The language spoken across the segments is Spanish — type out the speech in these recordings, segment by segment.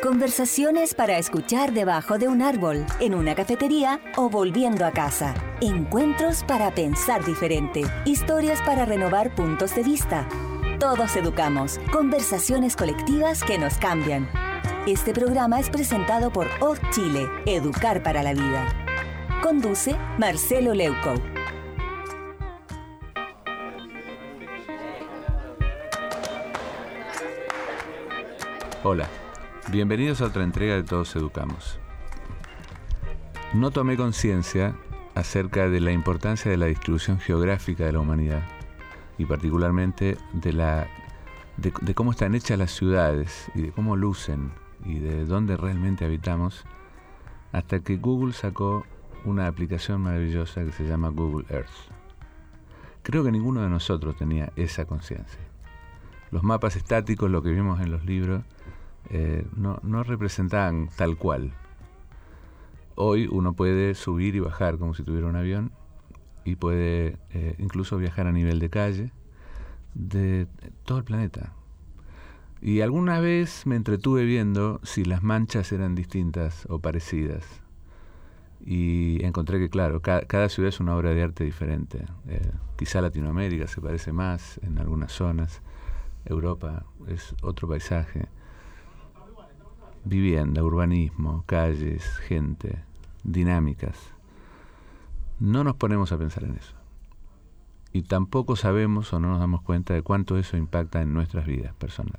Conversaciones para escuchar debajo de un árbol, en una cafetería o volviendo a casa. Encuentros para pensar diferente. Historias para renovar puntos de vista. Todos educamos. Conversaciones colectivas que nos cambian. Este programa es presentado por OD Chile, Educar para la Vida. Conduce Marcelo Leuco. Hola, bienvenidos a otra entrega de Todos Educamos. No tomé conciencia acerca de la importancia de la distribución geográfica de la humanidad y particularmente de cómo están hechas las ciudades y de cómo lucen y de dónde realmente habitamos hasta que Google sacó una aplicación maravillosa que se llama Google Earth. Creo que ninguno de nosotros tenía esa conciencia. Los mapas estáticos, lo que vimos en los libros, no representaban tal cual. Hoy uno puede subir y bajar como si tuviera un avión y puede incluso viajar a nivel de calle de todo el planeta. Y alguna vez me entretuve viendo si las manchas eran distintas o parecidas. Y encontré que, claro, cada ciudad es una obra de arte diferente. Quizá Latinoamérica se parece más en algunas zonas. Europa es otro paisaje. Vivienda, urbanismo, calles, gente, dinámicas. No nos ponemos a pensar en eso. Y tampoco sabemos o no nos damos cuenta de cuánto eso impacta en nuestras vidas personales.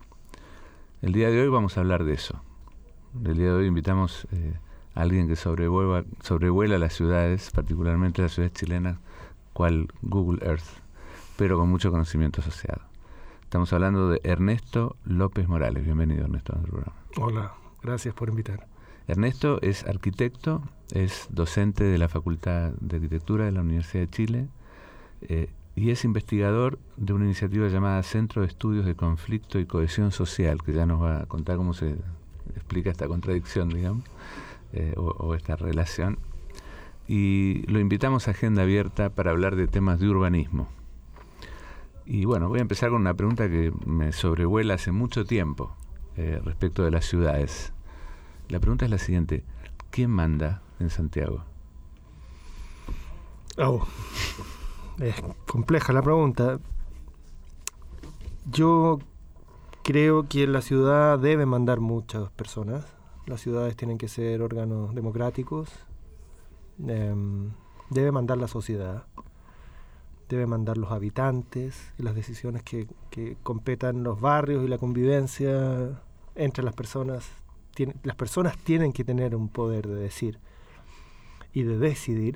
El día de hoy vamos a hablar de eso. El día de hoy invitamos a alguien que sobrevuela las ciudades, particularmente las ciudades chilenas, cual Google Earth, pero con mucho conocimiento asociado. Estamos hablando de Ernesto López Morales. Bienvenido, Ernesto, a nuestro programa. Hola, gracias por invitar. Ernesto es arquitecto, es docente de la Facultad de Arquitectura de la Universidad de Chile y es investigador de una iniciativa llamada Centro de Estudios de Conflicto y Cohesión Social, que ya nos va a contar cómo se explica esta contradicción, digamos, o esta relación. Y lo invitamos a Agenda Abierta para hablar de temas de urbanismo. Y bueno, voy a empezar con una pregunta que me sobrevuela hace mucho tiempo respecto de las ciudades. La pregunta es la siguiente: ¿quién manda en Santiago? Es compleja la pregunta. Yo creo que la ciudad debe mandar muchas personas. Las ciudades tienen que ser órganos democráticos. Debe mandar la sociedad. Debe mandar los habitantes y las decisiones que competan los barrios y la convivencia entre las personas. Las personas tienen que tener un poder de decir y de decidir.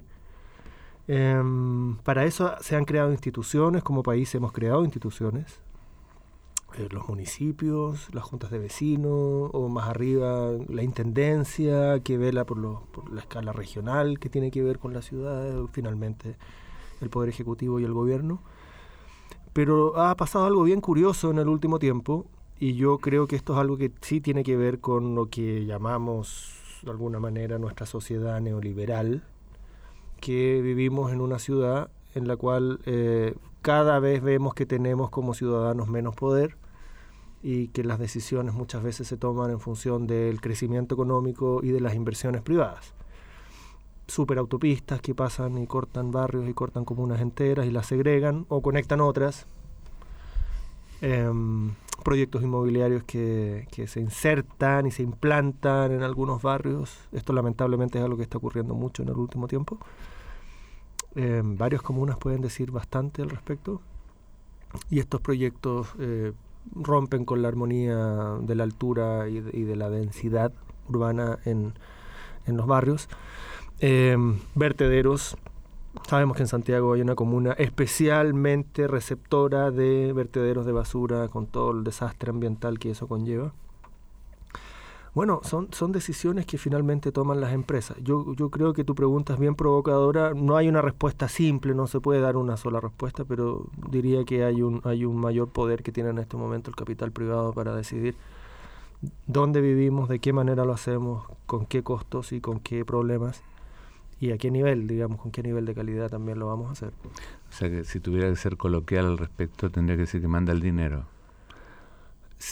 Para eso se han creado instituciones, como país hemos creado instituciones. Los municipios, las juntas de vecinos, o más arriba la intendencia que vela por la escala regional que tiene que ver con la ciudad, finalmente el Poder Ejecutivo y el Gobierno. Pero ha pasado algo bien curioso en el último tiempo, y yo creo que esto es algo que sí tiene que ver con lo que llamamos de alguna manera nuestra sociedad neoliberal, que vivimos en una ciudad en la cual cada vez vemos que tenemos como ciudadanos menos poder y que las decisiones muchas veces se toman en función del crecimiento económico y de las inversiones privadas. Superautopistas que pasan y cortan barrios y cortan comunas enteras y las segregan o conectan otras. Proyectos inmobiliarios que se insertan y se implantan en algunos barrios. Esto lamentablemente es algo que está ocurriendo mucho en el último tiempo. Varias comunas pueden decir bastante al respecto. Y estos proyectos rompen con la armonía de la altura y de la densidad urbana en los barrios. Vertederos. Sabemos que en Santiago hay una comuna especialmente receptora de vertederos de basura con todo el desastre ambiental que eso conlleva. Bueno, son decisiones que finalmente toman las empresas. Yo creo que tu pregunta es bien provocadora. No hay una respuesta simple, no se puede dar una sola respuesta, pero diría que hay un mayor poder que tiene en este momento el capital privado para decidir dónde vivimos, de qué manera lo hacemos, con qué costos y con qué problemas. Y a qué nivel, digamos, con qué nivel de calidad también lo vamos a hacer. O sea que si tuviera que ser coloquial al respecto, tendría que decir que manda el dinero.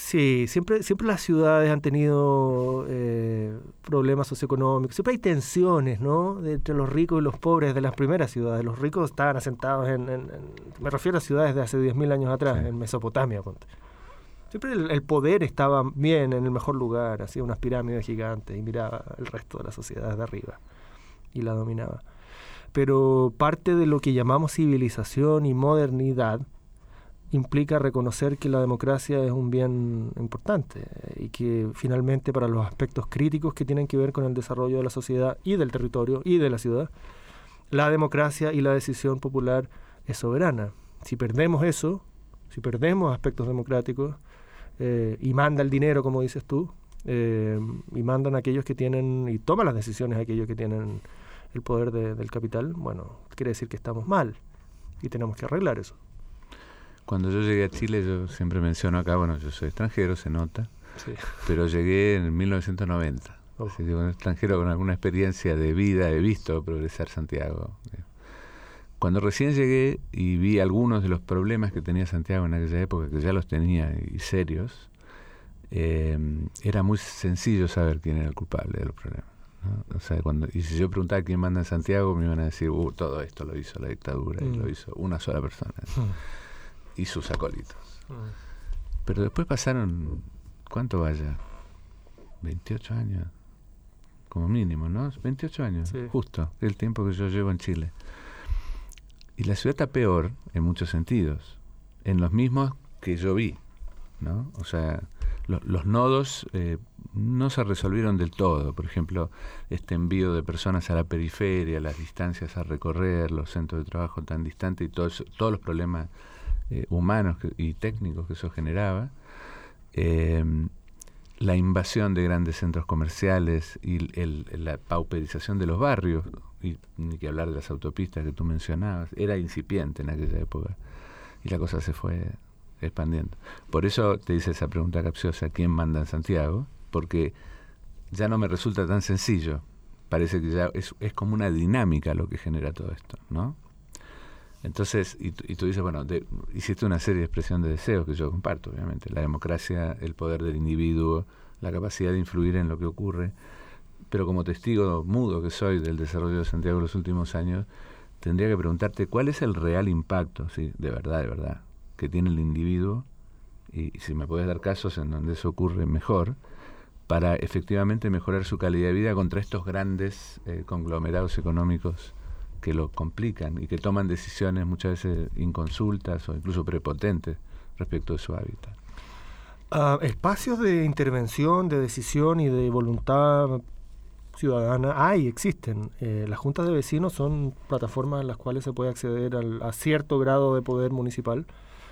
Sí, siempre las ciudades han tenido problemas socioeconómicos, siempre hay tensiones, ¿no?, entre los ricos y los pobres de las primeras ciudades. Los ricos estaban asentados me refiero a ciudades de hace 10.000 años atrás, sí, en Mesopotamia, ponte. Siempre el poder estaba bien, en el mejor lugar, hacía unas pirámides gigantes y miraba el resto de la sociedad de arriba y la dominaba. Pero parte de lo que llamamos civilización y modernidad implica reconocer que la democracia es un bien importante y que finalmente para los aspectos críticos que tienen que ver con el desarrollo de la sociedad y del territorio y de la ciudad, la democracia y la decisión popular es soberana. Si perdemos eso, si perdemos aspectos democráticos y manda el dinero, como dices tú, y mandan aquellos que tienen y toman las decisiones aquellos que tienen el poder del capital, bueno, quiere decir que estamos mal y tenemos que arreglar eso. Cuando yo llegué a Chile, yo siempre menciono acá, bueno, yo soy extranjero, se nota, sí, pero llegué en 1990. Así que un extranjero con alguna experiencia de vida, he visto progresar Santiago. Cuando recién llegué y vi algunos de los problemas que tenía Santiago en aquella época, que ya los tenía y serios, era muy sencillo saber quién era el culpable de los problemas, ¿no? O sea, y si yo preguntaba quién manda en Santiago, me iban a decir, todo esto lo hizo la dictadura y lo hizo una sola persona. Y sus acólitos. Pero después pasaron, ¿cuánto vaya? 28 años, como mínimo, ¿no? 28 años, sí, justo, el tiempo que yo llevo en Chile. Y la ciudad está peor en muchos sentidos, en los mismos que yo vi, ¿no? O sea, los nodos no se resolvieron del todo. Por ejemplo, este envío de personas a la periferia, las distancias a recorrer, los centros de trabajo tan distantes y todos los problemas humanos y técnicos que eso generaba, la invasión de grandes centros comerciales y la pauperización de los barrios, y ni que hablar de las autopistas que tú mencionabas, era incipiente en aquella época y la cosa se fue expandiendo. Por eso te hice esa pregunta capciosa, ¿quién manda en Santiago? Porque ya no me resulta tan sencillo, parece que ya es como una dinámica lo que genera todo esto, ¿no? Entonces, y tú dices, bueno, hiciste una serie de expresión de deseos que yo comparto, obviamente. La democracia, el poder del individuo, la capacidad de influir en lo que ocurre. Pero como testigo mudo que soy del desarrollo de Santiago en los últimos años, tendría que preguntarte cuál es el real impacto, sí, de verdad, que tiene el individuo, y si me puedes dar casos en donde eso ocurre mejor, para efectivamente mejorar su calidad de vida contra estos grandes conglomerados económicos que lo complican y que toman decisiones muchas veces inconsultas o incluso prepotentes respecto de su hábitat. Espacios de intervención, de decisión y de voluntad ciudadana existen. Las juntas de vecinos son plataformas en las cuales se puede acceder a cierto grado de poder municipal.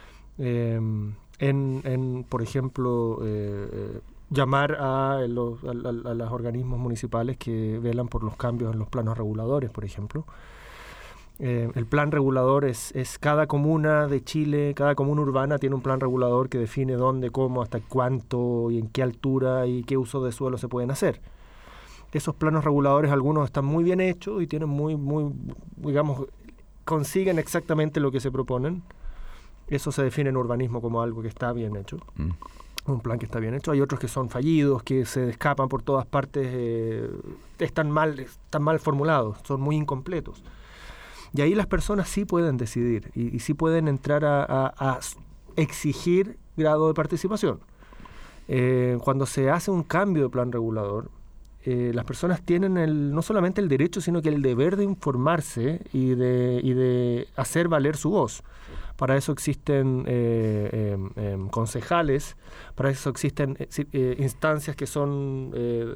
Por ejemplo, llamar a los organismos municipales que velan por los cambios en los planos reguladores, por ejemplo. El plan regulador es cada comuna de Chile, cada comuna urbana tiene un plan regulador que define dónde, cómo, hasta cuánto y en qué altura y qué uso de suelo se pueden hacer. Esos planos reguladores, algunos están muy bien hechos y tienen digamos, consiguen exactamente lo que se proponen. Eso se define en urbanismo como algo que está bien hecho. Un plan que está bien hecho. Hay otros que son fallidos, que se escapan por todas partes, están mal formulados, son muy incompletos. Y ahí las personas sí pueden decidir y sí pueden entrar a exigir grado de participación. Cuando se hace un cambio de plan regulador, las personas tienen no solamente el derecho, sino que el deber de informarse y de hacer valer su voz. Para eso existen concejales, para eso existen instancias que son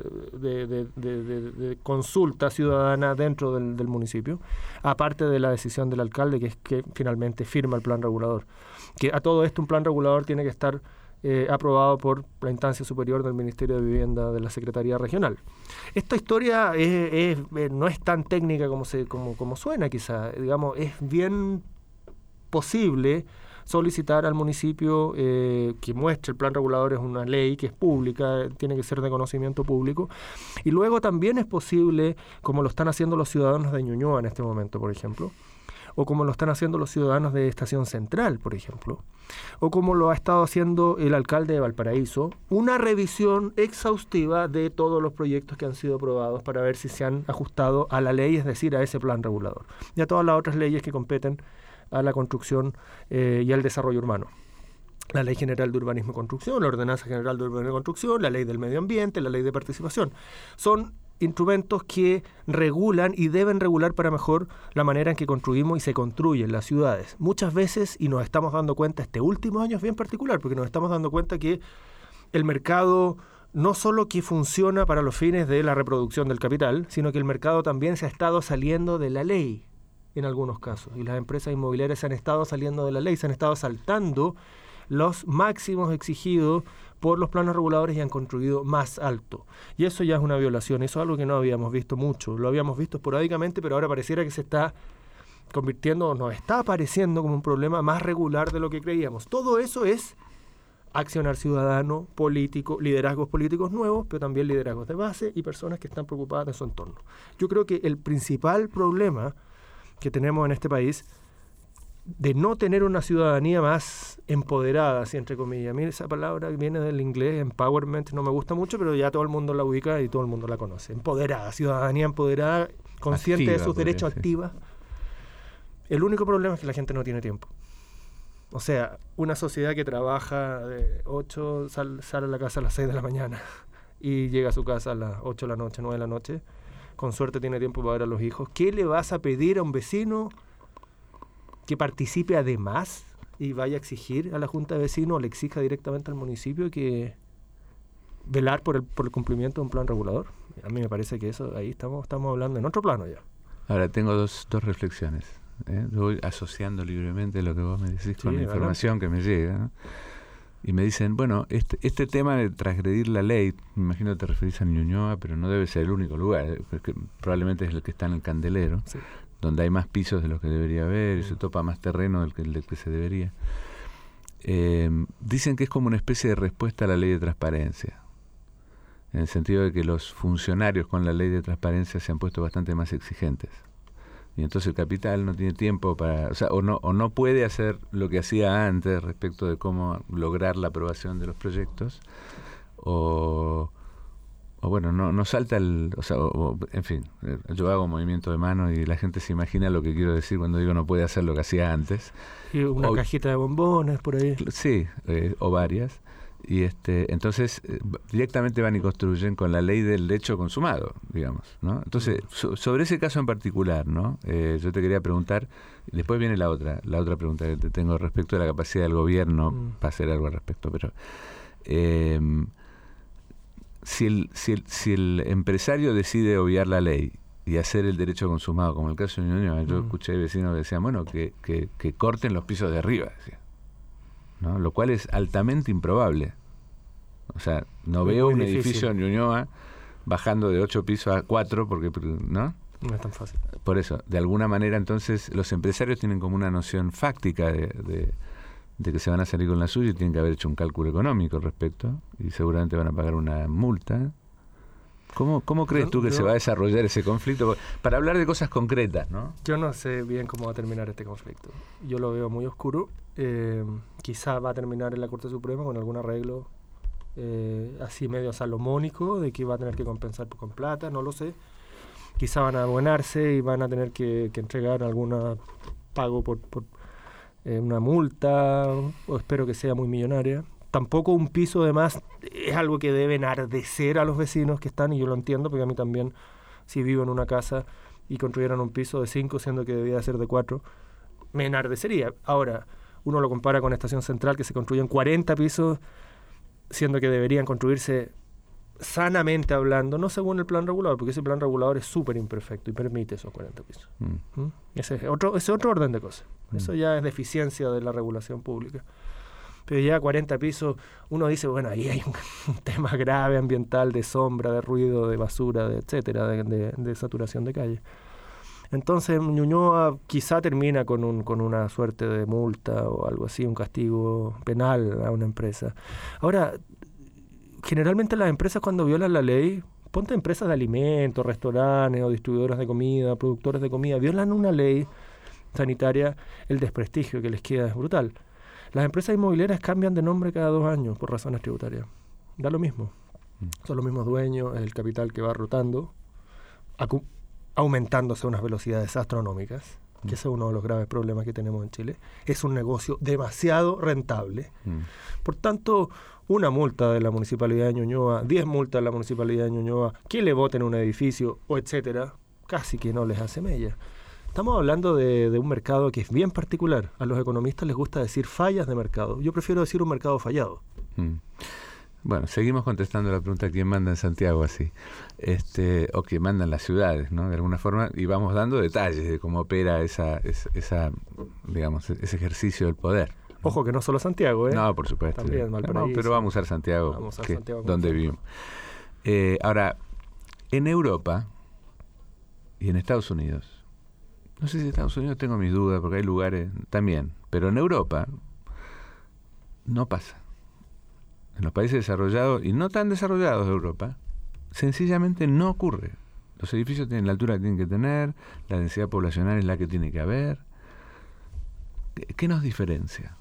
de consulta ciudadana dentro del municipio, aparte de la decisión del alcalde, que es que finalmente firma el plan regulador. Que a todo esto un plan regulador tiene que estar aprobado por la instancia superior del Ministerio de Vivienda de la Secretaría Regional. Esta historia no es tan técnica como suena, quizá. Digamos, es bien posible solicitar al municipio que muestre el plan regulador, es una ley que es pública, tiene que ser de conocimiento público, y luego también es posible, como lo están haciendo los ciudadanos de Ñuñoa en este momento, por ejemplo, o como lo están haciendo los ciudadanos de Estación Central, por ejemplo, o como lo ha estado haciendo el alcalde de Valparaíso, una revisión exhaustiva de todos los proyectos que han sido aprobados para ver si se han ajustado a la ley, es decir, a ese plan regulador, y a todas las otras leyes que competen a la construcción y al desarrollo urbano. La Ley General de Urbanismo y Construcción, la Ordenanza General de Urbanismo y Construcción, la Ley del Medio Ambiente, la Ley de Participación. Son instrumentos que regulan y deben regular para mejor la manera en que construimos y se construyen las ciudades. Muchas veces, y nos estamos dando cuenta este último año es bien particular, porque nos estamos dando cuenta que el mercado no solo que funciona para los fines de la reproducción del capital, sino que el mercado también se ha estado saliendo de la ley en algunos casos. Y las empresas inmobiliarias se han estado saliendo de la ley, se han estado saltando los máximos exigidos por los planos reguladores y han construido más alto. Y eso ya es una violación, eso es algo que no habíamos visto mucho, lo habíamos visto esporádicamente, pero ahora pareciera que se está convirtiendo, nos está apareciendo como un problema más regular de lo que creíamos. Todo eso es accionar ciudadano, político, liderazgos políticos nuevos, pero también liderazgos de base y personas que están preocupadas de su entorno. Yo creo que el principal problema que tenemos en este país de no tener una ciudadanía más empoderada, así entre comillas. A mí esa palabra viene del inglés, empowerment, no me gusta mucho, pero ya todo el mundo la ubica y todo el mundo la conoce. Empoderada, ciudadanía empoderada, consciente activa, de sus derechos, activa. El único problema es que la gente no tiene tiempo. O sea, una sociedad que trabaja de 8, sale a la casa a las 6 de la mañana y llega a su casa a las 8 de la noche, 9 de la noche, con suerte tiene tiempo para ver a los hijos. ¿Qué le vas a pedir a un vecino que participe además y vaya a exigir a la Junta de Vecinos o le exija directamente al municipio que velar por el cumplimiento de un plan regulador? A mí me parece que eso, ahí estamos hablando en otro plano ya. Ahora, tengo dos reflexiones. Voy asociando libremente lo que vos me decís con la información que me llega, ¿no? Y me dicen, bueno, este tema de transgredir la ley, me imagino que te referís a Ñuñoa, pero no debe ser el único lugar, porque probablemente es el que está en el Candelero. Sí. Donde hay más pisos de los que debería haber y se topa más terreno del que se debería. Dicen que es como una especie de respuesta a la ley de transparencia, en el sentido de que los funcionarios con la ley de transparencia se han puesto bastante más exigentes. Y entonces el capital no tiene tiempo para, o no puede hacer lo que hacía antes respecto de cómo lograr la aprobación de los proyectos, o bueno, no salta en fin, yo hago movimiento de mano y la gente se imagina lo que quiero decir cuando digo no puede hacer lo que hacía antes. Y una cajita de bombones por ahí. Sí, o varias. Y entonces directamente van y construyen con la ley del hecho consumado, digamos, ¿no? Entonces, sobre ese caso en particular, ¿no? Yo te quería preguntar, y después viene la otra pregunta que te tengo respecto de la capacidad del gobierno para hacer algo al respecto, pero si el empresario decide obviar la ley y hacer el derecho consumado, como el caso de Ñuñoa, yo escuché vecinos que decían, bueno, que corten los pisos de arriba, decía, ¿no? Lo cual es altamente improbable. O sea, no veo un edificio en Ñuñoa bajando de 8 pisos a 4, porque, ¿no? No es tan fácil. Por eso, de alguna manera, entonces, los empresarios tienen como una noción fáctica de que se van a salir con la suya y tienen que haber hecho un cálculo económico al respecto y seguramente van a pagar una multa. ¿Cómo crees tú que se va a desarrollar ese conflicto? Para hablar de cosas concretas, ¿no? Yo no sé bien cómo va a terminar este conflicto. Yo lo veo muy oscuro. Quizá va a terminar en la Corte Suprema con algún arreglo así medio salomónico de que va a tener que compensar con plata, no lo sé. Quizá van a abonarse y van a tener que entregar algún pago por una multa, o espero que sea muy millonaria. Tampoco un piso de más es algo que debe enardecer a los vecinos que están, y yo lo entiendo, porque a mí también, si vivo en una casa y construyeran un piso de 5, siendo que debía ser de 4, me enardecería. Ahora, uno lo compara con Estación Central, que se construyen 40 pisos, siendo que deberían construirse sanamente hablando, no según el plan regulador, porque ese plan regulador es súper imperfecto y permite esos 40 pisos. Ese es otro orden de cosas. Eso ya es deficiencia de la regulación pública. Pero ya 40 pisos, uno dice, bueno, ahí hay un tema grave ambiental de sombra, de ruido, de basura, etcétera, de saturación de calle. Entonces Ñuñoa quizá termina con una suerte de multa o algo así, un castigo penal a una empresa. Ahora, generalmente las empresas cuando violan la ley, ponte empresas de alimentos, restaurantes o distribuidoras de comida, productores de comida, violan una ley sanitaria, el desprestigio que les queda es brutal. Las empresas inmobiliarias cambian de nombre cada 2 años por razones tributarias. Da lo mismo. Son los mismos dueños, es el capital que va rotando, aumentándose a unas velocidades astronómicas, que ese es uno de los graves problemas que tenemos en Chile. Es un negocio demasiado rentable. Por tanto, una multa de la Municipalidad de Ñuñoa, 10 multas de la Municipalidad de Ñuñoa, que le voten un edificio, o etcétera, casi que no les hace mella. Estamos hablando de un mercado que es bien particular. A los economistas les gusta decir fallas de mercado. Yo prefiero decir un mercado fallado. Bueno, seguimos contestando la pregunta ¿quién manda en Santiago así? O quién manda en las ciudades, ¿no? De alguna forma, y vamos dando detalles de cómo opera esa digamos, ese ejercicio del poder. Ojo que no solo Santiago, ¿eh? No, por supuesto. También Valparaíso. No, pero vamos a usar Santiago, donde vivimos. Ahora, en Europa y en Estados Unidos, no sé si en Estados Unidos tengo mis dudas, porque hay lugares también, pero en Europa no pasa. En los países desarrollados y no tan desarrollados de Europa, sencillamente no ocurre. Los edificios tienen la altura que tienen que tener, la densidad poblacional es la que tiene que haber. ¿Qué nos diferencia?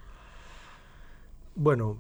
Bueno,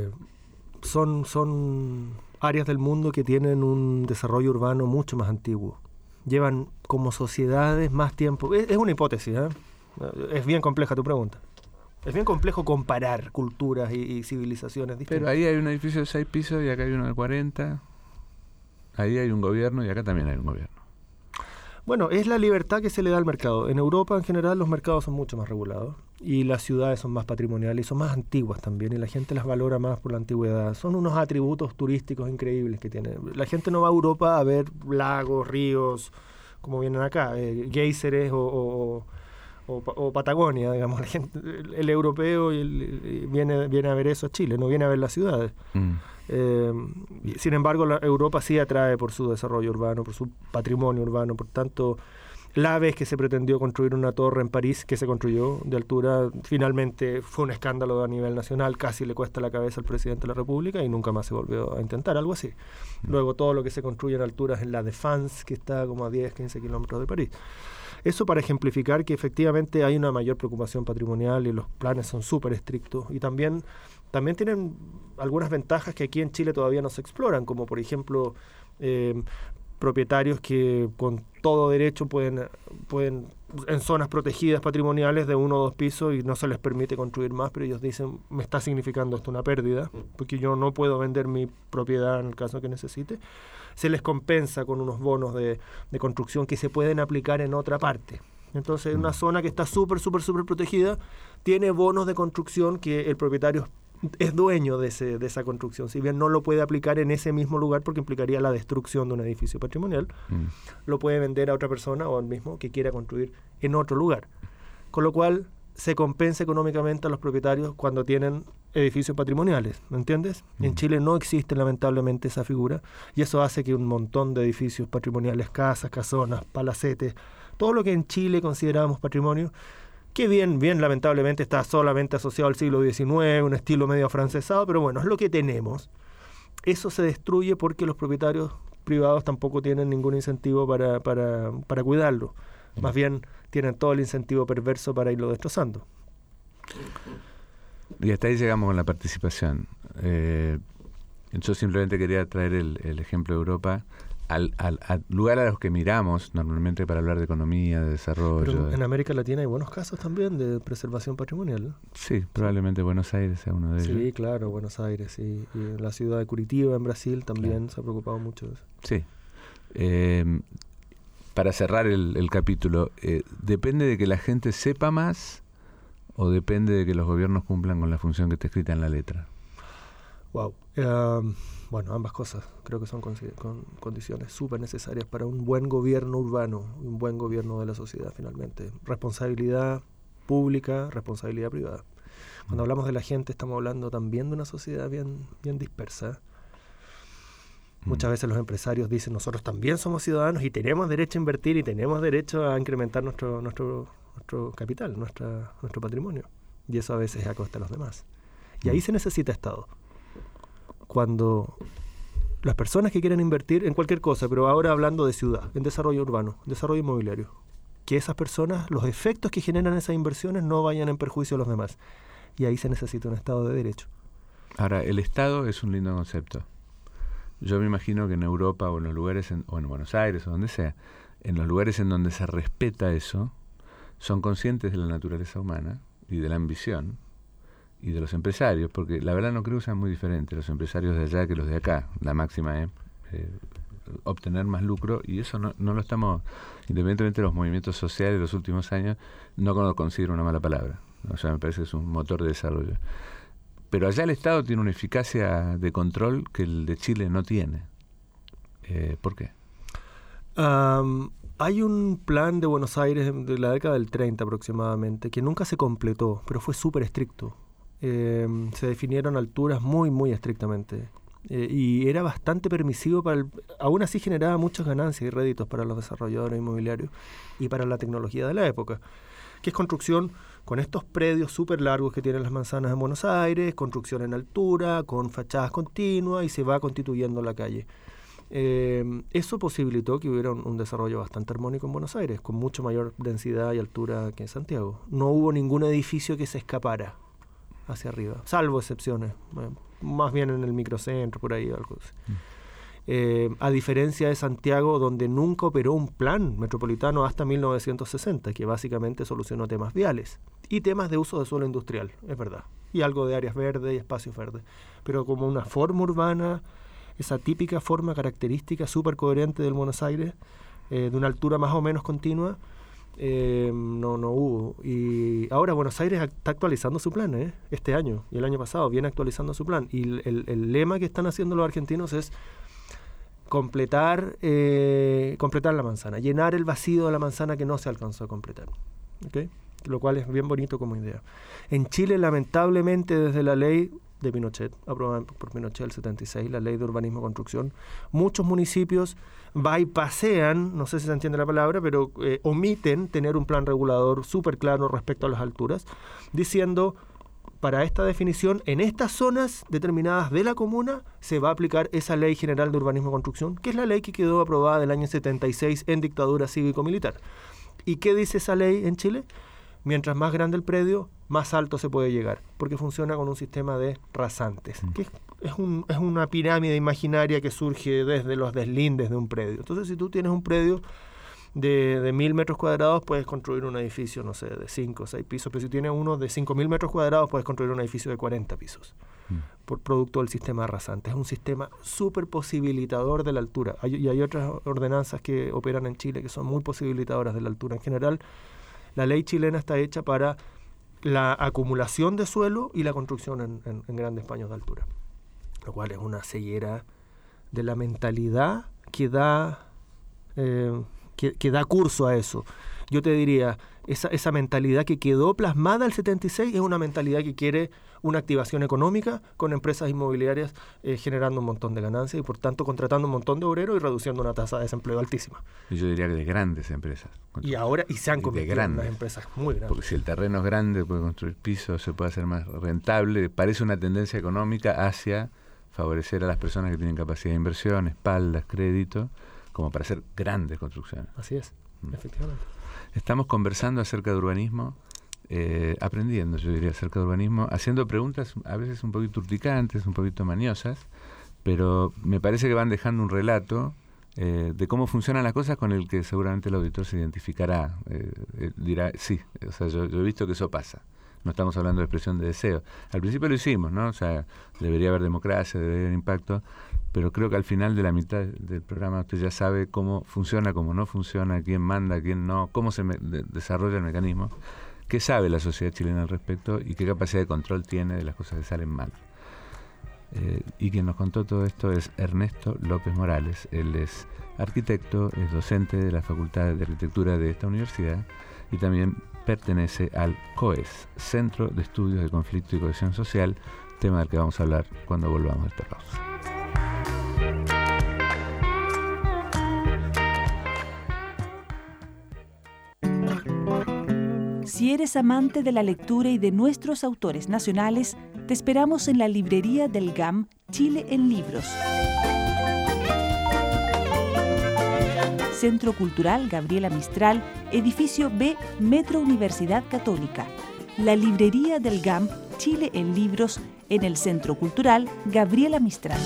son áreas del mundo que tienen un desarrollo urbano mucho más antiguo. Llevan como sociedades más tiempo. Es una hipótesis, ¿eh? Es bien compleja tu pregunta. Es bien complejo comparar culturas y civilizaciones distintas. Pero ahí hay un edificio de 6 pisos y acá hay uno de 40. Ahí hay un gobierno y acá también hay un gobierno. Bueno, es la libertad que se le da al mercado. En Europa, en general, los mercados son mucho más regulados y las ciudades son más patrimoniales y son más antiguas también y la gente las valora más por la antigüedad. Son unos atributos turísticos increíbles que tienen. La gente no va a Europa a ver lagos, ríos, como vienen acá, géiseres o Patagonia, digamos. La gente, el europeo viene a ver eso a Chile, no viene a ver las ciudades. Sin embargo, Europa sí atrae por su desarrollo urbano, por su patrimonio urbano. Por tanto, la vez que se pretendió construir una torre en París, que se construyó de altura, finalmente fue un escándalo a nivel nacional, casi le cuesta la cabeza al presidente de la República y nunca más se volvió a intentar algo así. Luego todo lo que se construye en alturas en la Défense, que está como a 10, 15 kilómetros de París. Eso para ejemplificar que efectivamente hay una mayor preocupación patrimonial y los planes son súper estrictos y también tienen algunas ventajas que aquí en Chile todavía no se exploran, como por ejemplo propietarios que con todo derecho pueden en zonas protegidas patrimoniales de 1 o 2 pisos y no se les permite construir más, pero ellos dicen, me está significando esto una pérdida, porque yo no puedo vender mi propiedad en el caso que necesite. Se les compensa con unos bonos de construcción que se pueden aplicar en otra parte. Entonces, una zona que está súper protegida tiene bonos de construcción que el propietario es dueño de esa construcción. Si bien no lo puede aplicar en ese mismo lugar porque implicaría la destrucción de un edificio patrimonial, lo puede vender a otra persona o al mismo que quiera construir en otro lugar. Con lo cual, se compensa económicamente a los propietarios cuando tienen edificios patrimoniales, ¿me entiendes? En Chile no existe lamentablemente esa figura y eso hace que un montón de edificios patrimoniales, casas, casonas, palacetes, todo lo que en Chile consideramos patrimonio, que bien lamentablemente está solamente asociado al siglo XIX, un estilo medio afrancesado, pero bueno, es lo que tenemos. Eso se destruye porque los propietarios privados tampoco tienen ningún incentivo para cuidarlo. Más bien tienen todo el incentivo perverso para irlo destrozando. Y hasta ahí llegamos con la participación. Yo simplemente quería traer el ejemplo de Europa al lugar a los que miramos normalmente para hablar de economía, de desarrollo. Pero en América Latina hay buenos casos también de preservación patrimonial. Sí, probablemente Buenos Aires sea uno de ellos. Sí, claro, Buenos Aires. Sí. Y en la ciudad de Curitiba, en Brasil, también se ha preocupado mucho de eso. Sí. Para cerrar el capítulo, ¿depende de que la gente sepa más o depende de que los gobiernos cumplan con la función que está escrita en la letra? Wow. Bueno, ambas cosas. Creo que son condiciones súper necesarias para un buen gobierno urbano, un buen gobierno de la sociedad finalmente. Responsabilidad pública, responsabilidad privada. Cuando hablamos de la gente estamos hablando también de una sociedad bien dispersa. Muchas veces los empresarios dicen, nosotros también somos ciudadanos y tenemos derecho a invertir y tenemos derecho a incrementar nuestro capital, nuestro patrimonio. Y eso a veces es a costa de los demás. Y ahí se necesita Estado. Cuando las personas que quieren invertir en cualquier cosa, pero ahora hablando de ciudad, en desarrollo urbano, desarrollo inmobiliario, que esas personas, los efectos que generan esas inversiones no vayan en perjuicio a los demás. Y ahí se necesita un Estado de Derecho. Ahora, el Estado es un lindo concepto. Yo me imagino que en Europa o en los lugares, o en Buenos Aires o donde sea, en los lugares en donde se respeta eso, son conscientes de la naturaleza humana y de la ambición y de los empresarios, porque la verdad no creo que sean muy diferentes los empresarios de allá que los de acá. La máxima es obtener más lucro, y eso no lo estamos, independientemente de los movimientos sociales de los últimos años, no lo considero una mala palabra. O sea, me parece que es un motor de desarrollo. Pero allá el Estado tiene una eficacia de control que el de Chile no tiene. ¿Por qué? Hay un plan de Buenos Aires de la década del 30 aproximadamente, que nunca se completó, pero fue súper estricto. Se definieron alturas muy, muy estrictamente. Y era bastante permisivo aún así generaba muchas ganancias y réditos para los desarrolladores inmobiliarios y para la tecnología de la época, que es construcción con estos predios súper largos que tienen las manzanas en Buenos Aires, construcción en altura, con fachadas continuas, y se va constituyendo la calle. Eso posibilitó que hubiera un desarrollo bastante armónico en Buenos Aires, con mucho mayor densidad y altura que en Santiago. No hubo ningún edificio que se escapara hacia arriba, salvo excepciones, más bien en el microcentro, por ahí, algo así. A diferencia de Santiago, donde nunca operó un plan metropolitano hasta 1960, que básicamente solucionó temas viales y temas de uso de suelo industrial, es verdad, y algo de áreas verdes y espacios verdes, pero como una forma urbana, esa típica forma característica súper coherente del Buenos Aires, de una altura más o menos continua, no hubo. Y ahora Buenos Aires está actualizando su plan, este año y el año pasado viene actualizando su plan, y el lema que están haciendo los argentinos es completar la manzana, llenar el vacío de la manzana que no se alcanzó a completar, ¿okay? Lo cual es bien bonito como idea. En Chile, lamentablemente, desde la ley de Pinochet, aprobada por Pinochet el 76, la ley de urbanismo y construcción, muchos municipios bypassean, no sé si se entiende la palabra, pero omiten tener un plan regulador súper claro respecto a las alturas, diciendo: para esta definición, en estas zonas determinadas de la comuna se va a aplicar esa Ley General de Urbanismo y Construcción, que es la ley que quedó aprobada del año 76 en dictadura cívico-militar. ¿Y qué dice esa ley en Chile? Mientras más grande el predio, más alto se puede llegar, porque funciona con un sistema de rasantes, que es una pirámide imaginaria que surge desde los deslindes de un predio. Entonces, si tú tienes un predio de 1.000 metros cuadrados, puedes construir un edificio, no sé, de 5 o 6 pisos, pero si tienes uno de 5.000 metros cuadrados, puedes construir un edificio de 40 pisos, por producto del sistema de rasantes. Es un sistema súper posibilitador de la altura. Hay otras ordenanzas que operan en Chile que son muy posibilitadoras de la altura. En general, la ley chilena está hecha para la acumulación de suelo y la construcción en grandes paños de altura, lo cual es una ceguera de la mentalidad que da curso a eso. Yo te diría, esa mentalidad que quedó plasmada el 76 es una mentalidad que quiere una activación económica con empresas inmobiliarias generando un montón de ganancias y por tanto contratando un montón de obreros y reduciendo una tasa de desempleo altísima. Y yo diría que de grandes empresas. Y se han convertido en unas empresas muy grandes. Porque si el terreno es grande, puede construir pisos, se puede hacer más rentable. Parece una tendencia económica hacia favorecer a las personas que tienen capacidad de inversión, espaldas, crédito, como para hacer grandes construcciones. Así es, efectivamente. Estamos conversando acerca de urbanismo, aprendiendo, yo diría, acerca de urbanismo, haciendo preguntas a veces un poquito urticantes, un poquito maniosas, pero me parece que van dejando un relato de cómo funcionan las cosas con el que seguramente el auditor se identificará, dirá, sí, o sea, yo he visto que eso pasa. No estamos hablando de expresión de deseo. Al principio lo hicimos, ¿no? O sea, debería haber democracia, debería haber impacto, pero creo que al final de la mitad del programa usted ya sabe cómo funciona, cómo no funciona, quién manda, quién no, cómo se desarrolla el mecanismo, qué sabe la sociedad chilena al respecto y qué capacidad de control tiene de las cosas que salen mal. Y quien nos contó todo esto es Ernesto López Morales. Él es arquitecto, es docente de la Facultad de Arquitectura de esta universidad y también pertenece al COES, Centro de Estudios de Conflicto y Cohesión Social, tema del que vamos a hablar cuando volvamos a esta pausa. Si eres amante de la lectura y de nuestros autores nacionales, te esperamos en la librería del GAM Chile en Libros. Centro Cultural Gabriela Mistral, edificio B, Metro Universidad Católica. La librería del GAM, Chile en Libros, en el Centro Cultural Gabriela Mistral.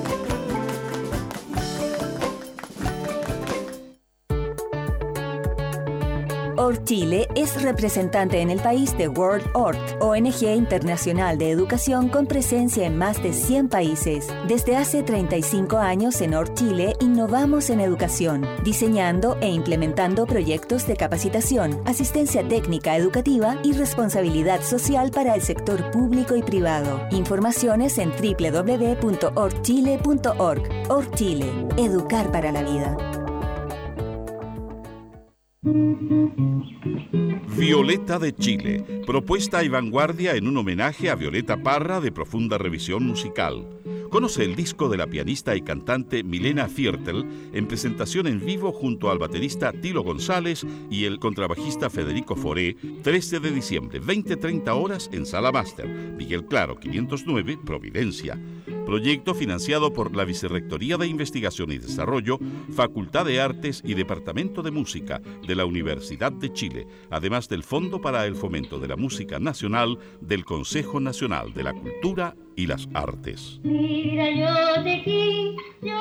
ORT Chile es representante en el país de World ORT, ONG internacional de educación con presencia en más de 100 países. Desde hace 35 años en ORT Chile innovamos en educación, diseñando e implementando proyectos de capacitación, asistencia técnica educativa y responsabilidad social para el sector público y privado. Informaciones en www.ortchile.org. ORT Chile, educar para la vida. Violeta de Chile, propuesta y vanguardia en un homenaje a Violeta Parra de profunda revisión musical. Conoce el disco de la pianista y cantante Milena Viertel en presentación en vivo junto al baterista Tilo González y el contrabajista Federico Foré, 13 de diciembre, 20:30 horas en Sala Máster, Miguel Claro, 509, Providencia. Proyecto financiado por la Vicerrectoría de Investigación y Desarrollo, Facultad de Artes y Departamento de Música de la Universidad de Chile, además del Fondo para el Fomento de la Música Nacional del Consejo Nacional de la Cultura y las Artes. Mira, yo te quise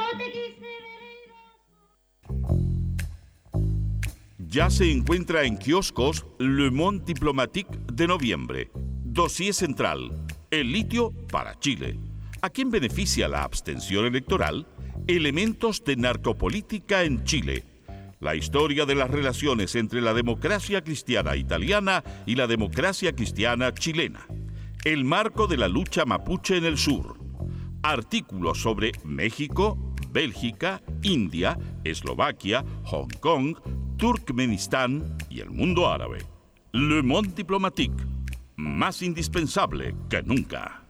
Ya se encuentra en kioscos Le Monde Diplomatique de noviembre. Dossier central: el litio para Chile. ¿A quién beneficia la abstención electoral? Elementos de narcopolítica en Chile. La historia de las relaciones entre la democracia cristiana italiana y la democracia cristiana chilena. El marco de la lucha mapuche en el sur. Artículos sobre México, Bélgica, India, Eslovaquia, Hong Kong, Turkmenistán y el mundo árabe. Le Monde Diplomatique, más indispensable que nunca.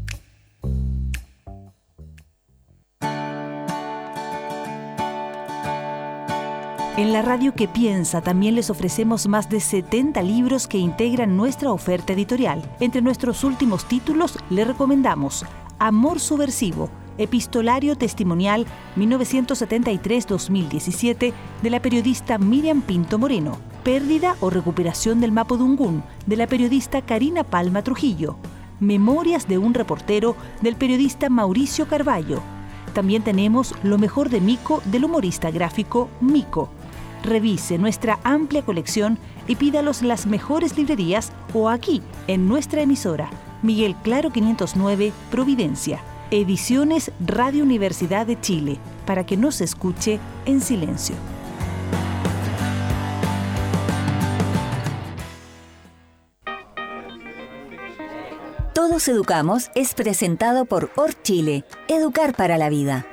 En la radio que piensa también les ofrecemos más de 70 libros que integran nuestra oferta editorial. Entre nuestros últimos títulos le recomendamos Amor Subversivo, epistolario testimonial 1973-2017 de la periodista Miriam Pinto Moreno. Pérdida o recuperación del Mapudungún de la periodista Karina Palma Trujillo. Memorias de un reportero del periodista Mauricio Carballo. También tenemos Lo mejor de Mico del humorista gráfico Mico. Revise nuestra amplia colección y pídalos en las mejores librerías o aquí, en nuestra emisora, Miguel Claro 509, Providencia. Ediciones Radio Universidad de Chile, para que no se escuche en silencio. Todos Educamos es presentado por ORT Chile, Educar para la Vida.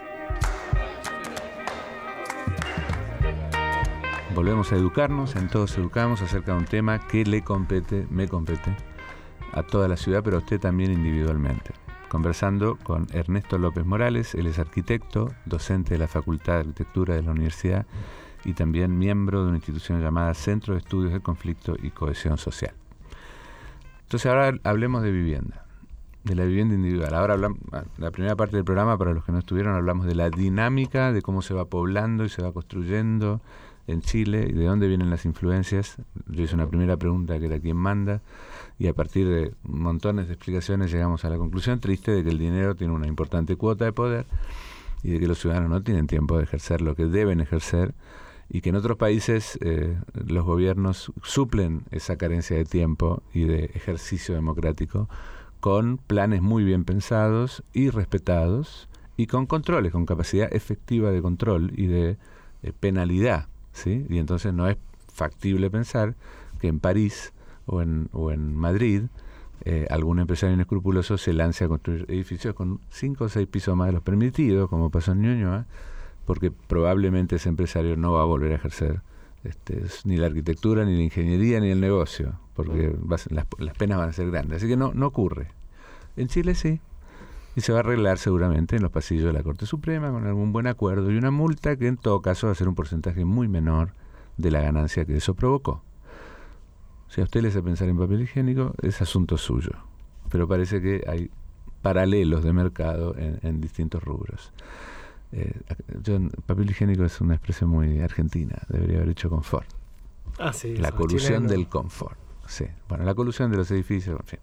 Volvemos a educarnos, en Todos Educamos, acerca de un tema que le compete, me compete, a toda la ciudad, pero a usted también individualmente. Conversando con Ernesto López Morales, él es arquitecto, docente de la Facultad de Arquitectura de la Universidad y también miembro de una institución llamada Centro de Estudios del Conflicto y Cohesión Social. Entonces ahora hablemos de vivienda, de la vivienda individual. Ahora hablamos, la primera parte del programa, para los que no estuvieron, hablamos de la dinámica, de cómo se va poblando y se va construyendo en Chile y de dónde vienen las influencias. Yo hice una primera pregunta que era quién manda y a partir de montones de explicaciones llegamos a la conclusión triste de que el dinero tiene una importante cuota de poder y de que los ciudadanos no tienen tiempo de ejercer lo que deben ejercer y que en otros países los gobiernos suplen esa carencia de tiempo y de ejercicio democrático con planes muy bien pensados y respetados y con controles, con capacidad efectiva de control y de penalidad, ¿sí? Y entonces no es factible pensar que en París o en Madrid algún empresario inescrupuloso se lance a construir edificios con 5 o 6 pisos más de los permitidos, como pasó en Ñuñoa, porque probablemente ese empresario no va a volver a ejercer ni la arquitectura, ni la ingeniería, ni el negocio, porque las penas van a ser grandes. Así que no ocurre. En Chile sí. Y se va a arreglar seguramente en los pasillos de la Corte Suprema con algún buen acuerdo y una multa que en todo caso va a ser un porcentaje muy menor de la ganancia que eso provocó. Si a usted le hace pensar en papel higiénico, es asunto suyo. Pero parece que hay paralelos de mercado en distintos rubros. Papel higiénico es una expresión muy argentina, debería haber dicho confort. Sí, la colusión del confort. Sí. Bueno, la colusión de los edificios, en fin.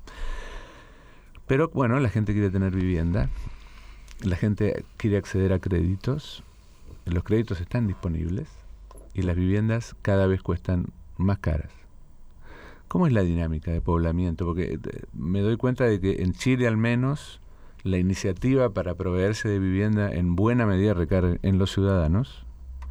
Pero bueno, la gente quiere tener vivienda, la gente quiere acceder a créditos, los créditos están disponibles y las viviendas cada vez cuestan más caras. ¿Cómo es la dinámica de poblamiento? Porque me doy cuenta de que en Chile al menos la iniciativa para proveerse de vivienda en buena medida recae en los ciudadanos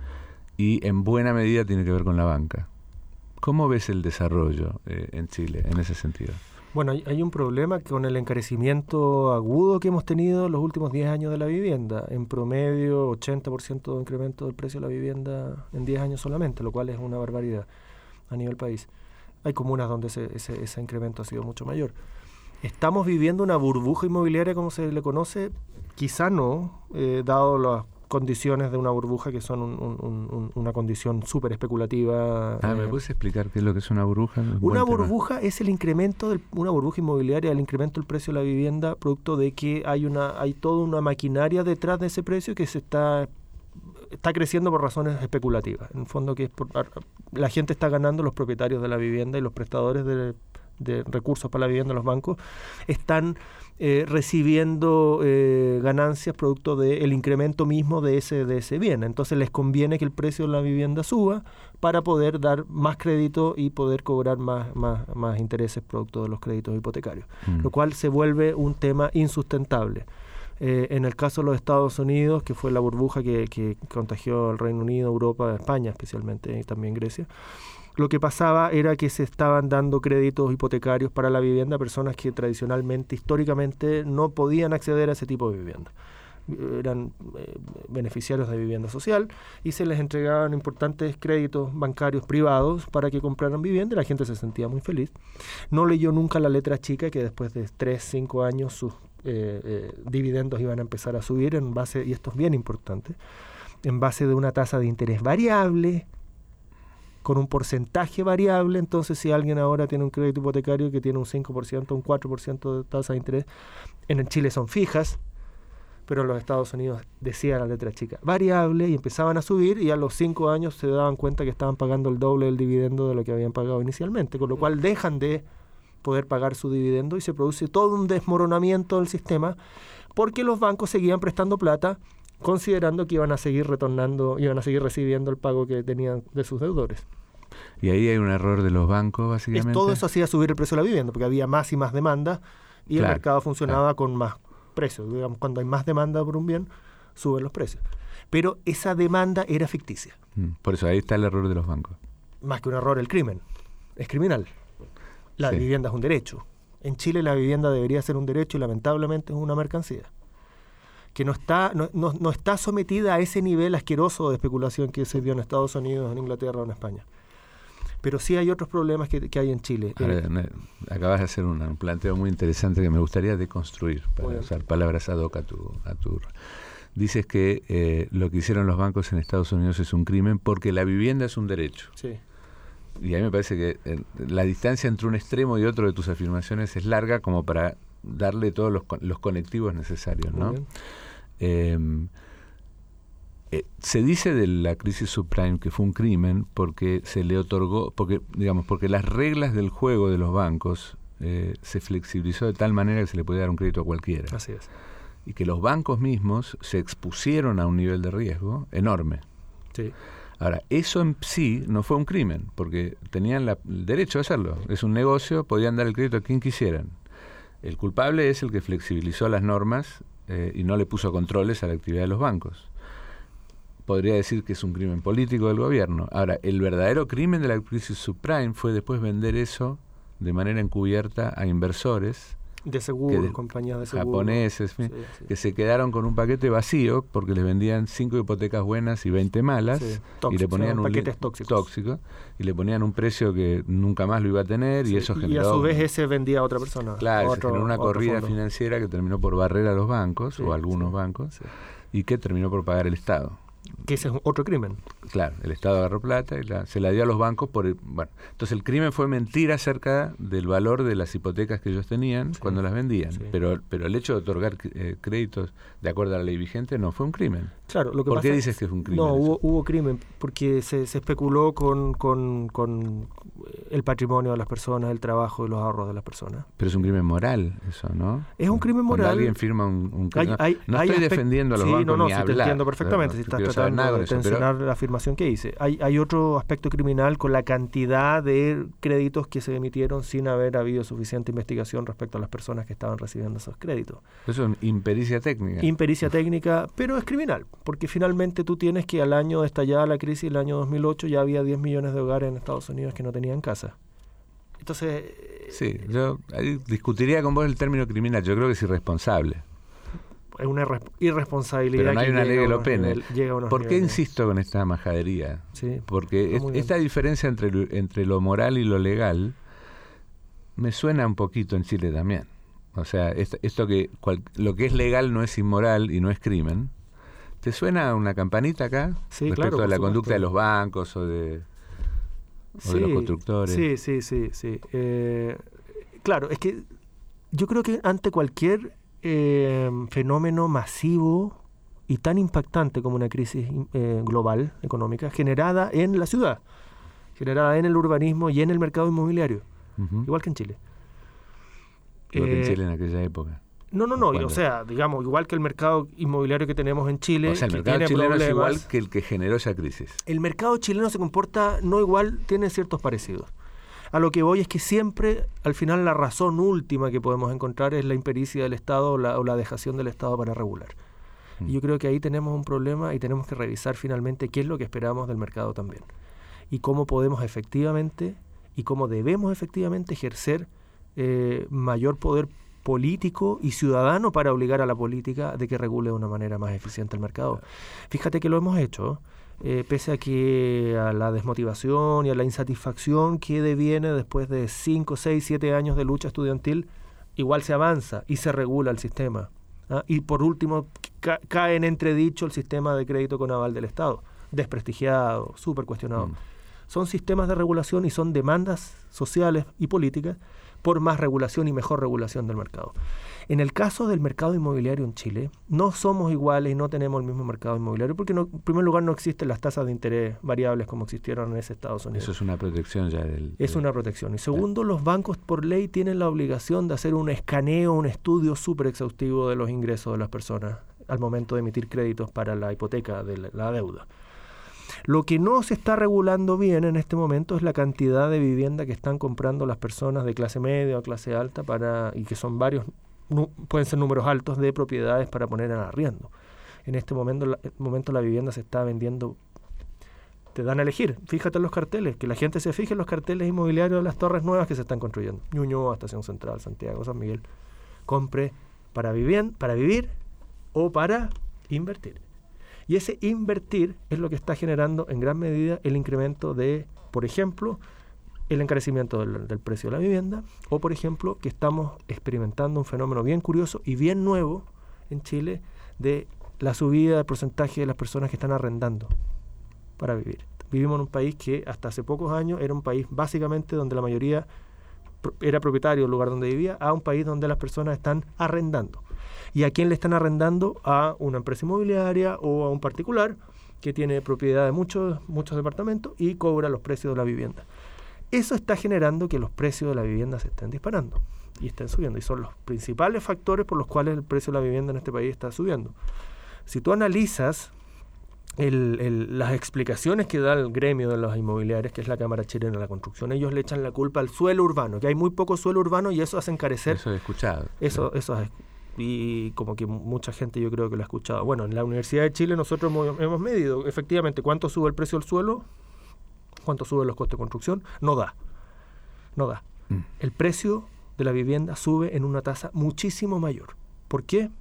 y en buena medida tiene que ver con la banca. ¿Cómo ves el desarrollo en Chile en ese sentido? Bueno, hay un problema con el encarecimiento agudo que hemos tenido en los últimos 10 años de la vivienda. En promedio, 80% de incremento del precio de la vivienda en 10 años solamente, lo cual es una barbaridad a nivel país. Hay comunas donde ese incremento ha sido mucho mayor. ¿Estamos viviendo una burbuja inmobiliaria como se le conoce? Quizá no, dado las condiciones de una burbuja que son una condición súper especulativa. ¿Me puedes explicar qué es lo que es una burbuja? Una burbuja es el incremento una burbuja inmobiliaria, el incremento del precio de la vivienda, producto de que hay toda una maquinaria detrás de ese precio que se está creciendo por razones especulativas. En el fondo, la gente está ganando, los propietarios de la vivienda y los prestadores de recursos para la vivienda, los bancos, están recibiendo ganancias producto del incremento mismo de ese bien. Entonces les conviene que el precio de la vivienda suba para poder dar más crédito y poder cobrar más intereses producto de los créditos hipotecarios, lo cual se vuelve un tema insustentable. En el caso de los Estados Unidos, que fue la burbuja que contagió al Reino Unido, Europa, España especialmente, y también Grecia, lo que pasaba era que se estaban dando créditos hipotecarios para la vivienda a personas que tradicionalmente, históricamente, no podían acceder a ese tipo de vivienda. Eran beneficiarios de vivienda social y se les entregaban importantes créditos bancarios privados para que compraran vivienda y la gente se sentía muy feliz. No leyó nunca la letra chica que después de 3-5 años sus dividendos iban a empezar a subir en base, y esto es bien importante, en base de una tasa de interés variable, con un porcentaje variable. Entonces, si alguien ahora tiene un crédito hipotecario que tiene un 5%, un 4% de tasa de interés, en Chile son fijas, pero en los Estados Unidos decía la letra chica variable, y empezaban a subir, y a los 5 años se daban cuenta que estaban pagando el doble del dividendo de lo que habían pagado inicialmente, con lo cual dejan de poder pagar su dividendo y se produce todo un desmoronamiento del sistema porque los bancos seguían prestando plata considerando que iban a seguir recibiendo el pago que tenían de sus deudores. Y ahí hay un error de los bancos, básicamente. Todo eso hacía subir el precio de la vivienda, porque había más y más demanda y el mercado funcionaba con más precios. Digamos, cuando hay más demanda por un bien, suben los precios. Pero esa demanda era ficticia. Por eso ahí está el error de los bancos. Más que un error, el crimen. Es criminal. La vivienda es un derecho. En Chile la vivienda debería ser un derecho y lamentablemente es una mercancía que no está sometida a ese nivel asqueroso de especulación que se vio en Estados Unidos, en Inglaterra o en España. Pero sí hay otros problemas que hay en Chile. Ahora, acabas de hacer un planteo muy interesante que me gustaría deconstruir, para usar palabras ad hoc a tu. Dices que lo que hicieron los bancos en Estados Unidos es un crimen porque la vivienda es un derecho. Sí. Y a mí me parece que la distancia entre un extremo y otro de tus afirmaciones es larga como para darle todos los conectivos necesarios, ¿no? Se dice de la crisis subprime que fue un crimen porque se le otorgó, porque las reglas del juego de los bancos se flexibilizó de tal manera que se le podía dar un crédito a cualquiera. Así es. Y que los bancos mismos se expusieron a un nivel de riesgo enorme. Sí. Ahora, eso en sí no fue un crimen, porque tenían el derecho a hacerlo. Es un negocio, podían dar el crédito a quien quisieran. El culpable es el que flexibilizó las normas y no le puso controles a la actividad de los bancos. Podría decir que es un crimen político del gobierno. Ahora, el verdadero crimen de la crisis subprime fue después vender eso de manera encubierta a inversores de seguros, compañías de seguros japoneses, que se quedaron con un paquete vacío porque les vendían 5 hipotecas buenas y 20 malas, y le ponían paquetes tóxicos y le ponían un precio que nunca más lo iba a tener, y eso generó, y a su vez ese vendía a otra persona. Claro, se generó una corrida financiera que terminó por barrer a los bancos o a algunos bancos, y que terminó por pagar el Estado. Que ese es otro crimen. Claro, el Estado agarró plata y se la dio a los bancos bueno, entonces el crimen fue mentir acerca del valor de las hipotecas que ellos tenían cuando las vendían, pero el hecho de otorgar créditos de acuerdo a la ley vigente no fue un crimen. Claro, lo que ¿Por qué dices que es un crimen? No, hubo crimen porque se especuló con el patrimonio de las personas, el trabajo y los ahorros de las personas. Pero es un crimen moral eso, ¿no? Es un crimen moral. Cuando alguien firma un no estoy defendiendo a los bancos ni hablar. Te entiendo perfectamente, si estás tratando de tensionar la afirmación que hice. Hay otro aspecto criminal con la cantidad de créditos que se emitieron sin haber habido suficiente investigación respecto a las personas que estaban recibiendo esos créditos. Eso es impericia técnica. Impericia técnica, pero es criminal, porque finalmente tú tienes que al año de estallada la crisis, el año 2008, ya había 10 millones de hogares en Estados Unidos que no tenían casa. Entonces... Sí, yo ahí discutiría con vos el término criminal. Yo creo que es irresponsable. Es una irresponsabilidad. Pero no hay una ley que lo pene. ¿Por qué niveles. Insisto con esta majadería? Sí, porque esta diferencia entre lo moral y lo legal me suena un poquito en Chile también. O sea, esto que lo que es legal no es inmoral y no es crimen. ¿Te suena una campanita acá? Sí, respecto claro, a la por conducta supuesto. de los bancos o de los constructores. Sí. Claro, es que yo creo que ante cualquier fenómeno masivo y tan impactante como una crisis global, económica, generada en la ciudad, generada en el urbanismo y en el mercado inmobiliario, igual que en Chile. Igual que en Chile en aquella época. No, o sea, digamos, igual que el mercado inmobiliario que tenemos en Chile, o sea, el que mercado tiene chileno problemas, es igual que el que generó esa crisis. El mercado chileno se comporta no igual, tiene ciertos parecidos. A lo que voy es que siempre, al final, la razón última que podemos encontrar es la impericia del Estado o la dejación del Estado para regular. Y yo creo que ahí tenemos un problema y tenemos que revisar finalmente qué es lo que esperamos del mercado también. Y cómo podemos efectivamente y cómo debemos efectivamente ejercer mayor poder político y ciudadano para obligar a la política de que regule de una manera más eficiente el mercado. Fíjate que lo hemos hecho, pese a que a la desmotivación y a la insatisfacción que deviene después de 5, 6, 7 años de lucha estudiantil, igual se avanza y se regula el sistema. Y por último, cae en entredicho el sistema de crédito con aval del Estado, desprestigiado, súper cuestionado. Son sistemas de regulación y son demandas sociales y políticas por más regulación y mejor regulación del mercado. En el caso del mercado inmobiliario en Chile, no somos iguales y no tenemos el mismo mercado inmobiliario porque en primer lugar no existen las tasas de interés variables como existieron en ese Estados Unidos. Eso es una protección ya Es una protección. Y segundo, los bancos por ley tienen la obligación de hacer un escaneo, un estudio súper exhaustivo de los ingresos de las personas al momento de emitir créditos para la hipoteca de la deuda. Lo que no se está regulando bien en este momento es la cantidad de vivienda que están comprando las personas de clase media o clase alta y que son varios, pueden ser números altos de propiedades para poner en arriendo. En este momento la vivienda se está vendiendo, te dan a elegir, fíjate en los carteles, que la gente se fije en los carteles inmobiliarios de las torres nuevas que se están construyendo. Ñuñoa, Estación Central, Santiago, San Miguel. Compre para vivir o para invertir. Y ese invertir es lo que está generando en gran medida el incremento de, por ejemplo, el encarecimiento del precio de la vivienda, o por ejemplo, que estamos experimentando un fenómeno bien curioso y bien nuevo en Chile de la subida del porcentaje de las personas que están arrendando para vivir. Vivimos en un país que hasta hace pocos años era un país básicamente donde la mayoría era propietario del lugar donde vivía, a un país donde las personas están arrendando. ¿Y a quién le están arrendando? A una empresa inmobiliaria o a un particular que tiene propiedad de muchos departamentos y cobra los precios de la vivienda. Eso está generando que los precios de la vivienda se estén disparando y estén subiendo. Y son los principales factores por los cuales el precio de la vivienda en este país está subiendo. Si tú analizas las explicaciones que da el gremio de los inmobiliarios, que es la Cámara Chilena de la Construcción, ellos le echan la culpa al suelo urbano, que hay muy poco suelo urbano y eso hace encarecer. Eso he escuchado. Eso es, y como que mucha gente yo creo que lo ha escuchado. Bueno, en la Universidad de Chile nosotros hemos medido efectivamente cuánto sube el precio del suelo, cuánto suben los costos de construcción. No da. El precio de la vivienda sube en una tasa muchísimo mayor. ¿Por qué?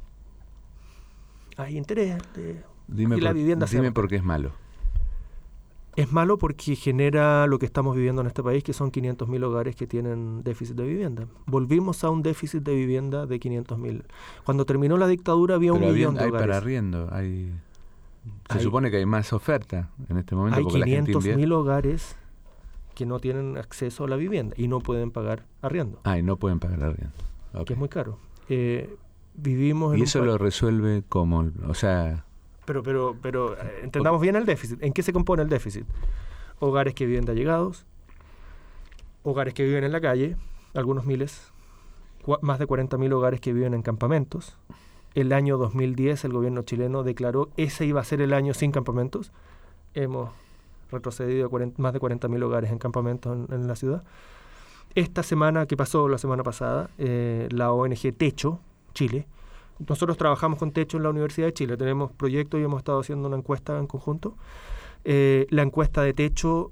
Hay interés. Dime por qué es malo. Es malo porque genera lo que estamos viviendo en este país, que son 500.000 hogares que tienen déficit de vivienda. Volvimos a un déficit de vivienda de 500.000. Cuando terminó la dictadura había 1 millón de hogares. Hay para arriendo, Se supone que hay más oferta en este momento. Hay porque la gente 500.000 hogares que no tienen acceso a la vivienda y no pueden pagar arriendo. Y no pueden pagar arriendo. Okay. Que es muy caro. Vivimos en ¿Y eso lo resuelve como? O sea... Pero entendamos bien el déficit. ¿En qué se compone el déficit? Hogares que viven de allegados, hogares que viven en la calle, algunos miles, más de 40.000 hogares que viven en campamentos. El año 2010 el gobierno chileno declaró ese iba a ser el año sin campamentos. Hemos retrocedido más de 40.000 hogares en campamentos en la ciudad. Esta semana, que pasó la semana pasada, la ONG Techo, Chile, nosotros trabajamos con Techo en la Universidad de Chile, tenemos proyectos y hemos estado haciendo una encuesta en conjunto. La encuesta de Techo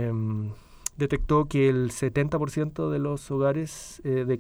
detectó que el 70% de los hogares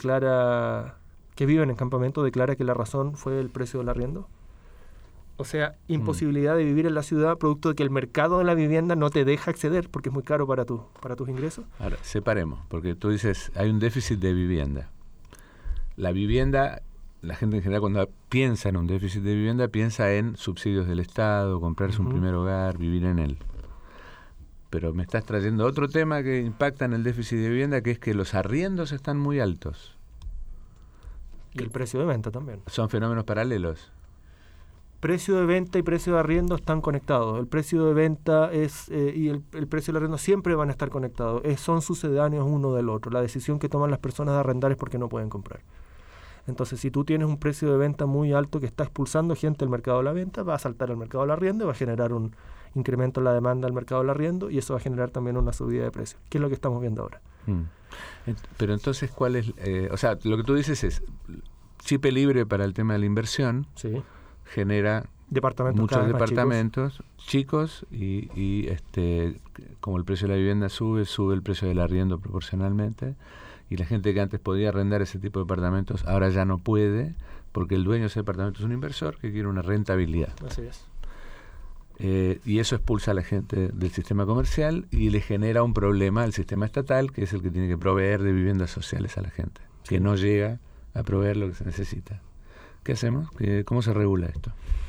que viven en campamento declara que la razón fue el precio del arriendo. O sea, imposibilidad de vivir en la ciudad producto de que el mercado de la vivienda no te deja acceder porque es muy caro para tus ingresos. Ahora, separemos, porque tú dices, hay un déficit de vivienda. La vivienda, la gente en general cuando piensa en un déficit de vivienda, piensa en subsidios del Estado, comprarse un primer hogar, vivir en él. Pero me estás trayendo otro tema que impacta en el déficit de vivienda, que es que los arriendos están muy altos. Y el precio de venta también. Son fenómenos paralelos. Precio de venta y precio de arriendo están conectados. El precio de venta y el precio del arriendo siempre van a estar conectados. Son sucedáneos uno del otro. La decisión que toman las personas de arrendar es porque no pueden comprar. Entonces, si tú tienes un precio de venta muy alto que está expulsando gente del mercado de la venta, va a saltar al mercado del arriendo y va a generar un incremento en la demanda del mercado del arriendo y eso va a generar también una subida de precios, que es lo que estamos viendo ahora. Pero entonces, ¿cuál es? O sea, lo que tú dices es chip libre para el tema de la inversión. Sí. Genera muchos departamentos chicos y como el precio de la vivienda sube el precio del arriendo proporcionalmente y la gente que antes podía arrendar ese tipo de departamentos ahora ya no puede porque el dueño de ese departamento es un inversor que quiere una rentabilidad. Así es. Y eso expulsa a la gente del sistema comercial y le genera un problema al sistema estatal, que es el que tiene que proveer de viviendas sociales a la gente, que no llega a proveer lo que se necesita. ¿Qué hacemos? ¿Cómo se regula esto?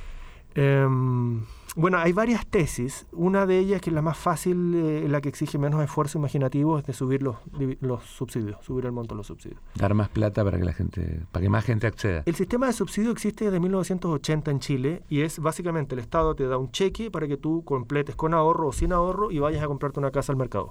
Bueno, hay varias tesis. Una de ellas, que es la más fácil, la que exige menos esfuerzo imaginativo, es de subir los subsidios, subir el monto de los subsidios. Dar más plata para que más gente acceda. El sistema de subsidio existe desde 1980 en Chile y es básicamente el Estado te da un cheque para que tú completes con ahorro o sin ahorro y vayas a comprarte una casa al mercado.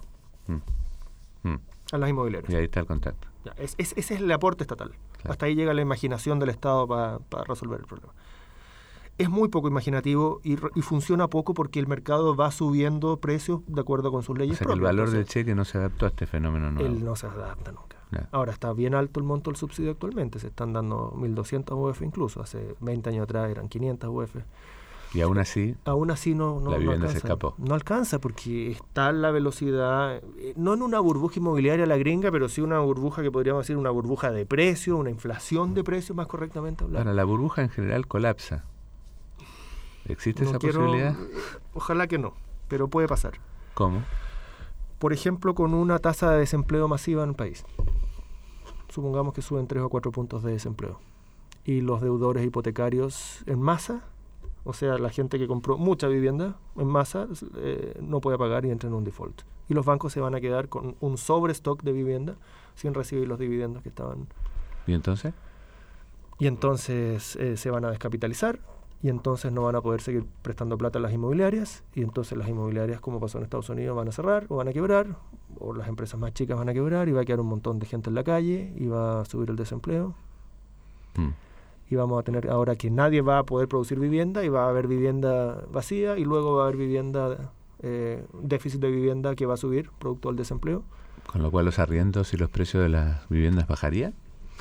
A las inmobiliarias. Y ahí está el contacto. Ese es el aporte estatal. Claro. Hasta ahí llega la imaginación del Estado para resolver el problema. Es muy poco imaginativo y funciona poco porque el mercado va subiendo precios de acuerdo con sus leyes propias. El valor del cheque no se adaptó a este fenómeno nuevo. Él no se adapta nunca. Ahora está bien alto el monto del subsidio actualmente. Se están dando 1.200 UF incluso. Hace 20 años atrás eran 500 UF. Y aún así no la vivienda alcanza, se escapó. No alcanza porque está la velocidad, no en una burbuja inmobiliaria a la gringa, pero sí una burbuja que podríamos decir una burbuja de precio, una inflación de precios, más correctamente hablar. Ahora, la burbuja en general colapsa. ¿Existe esa posibilidad? Ojalá que no, pero puede pasar. ¿Cómo? Por ejemplo, con una tasa de desempleo masiva en el país. Supongamos que suben 3 o 4 puntos de desempleo. Y los deudores hipotecarios en masa, o sea, la gente que compró mucha vivienda en masa, no puede pagar y entra en un default. Y los bancos se van a quedar con un sobrestock de vivienda sin recibir los dividendos que estaban. ¿Y entonces? Y entonces se van a descapitalizar y entonces no van a poder seguir prestando plata a las inmobiliarias y entonces las inmobiliarias, como pasó en Estados Unidos, van a cerrar o van a quebrar o las empresas más chicas van a quebrar y va a quedar un montón de gente en la calle y va a subir el desempleo. Y vamos a tener ahora que nadie va a poder producir vivienda y va a haber vivienda vacía y luego va a haber déficit de vivienda que va a subir producto del desempleo. ¿Con lo cual los arriendos y los precios de las viviendas bajarían?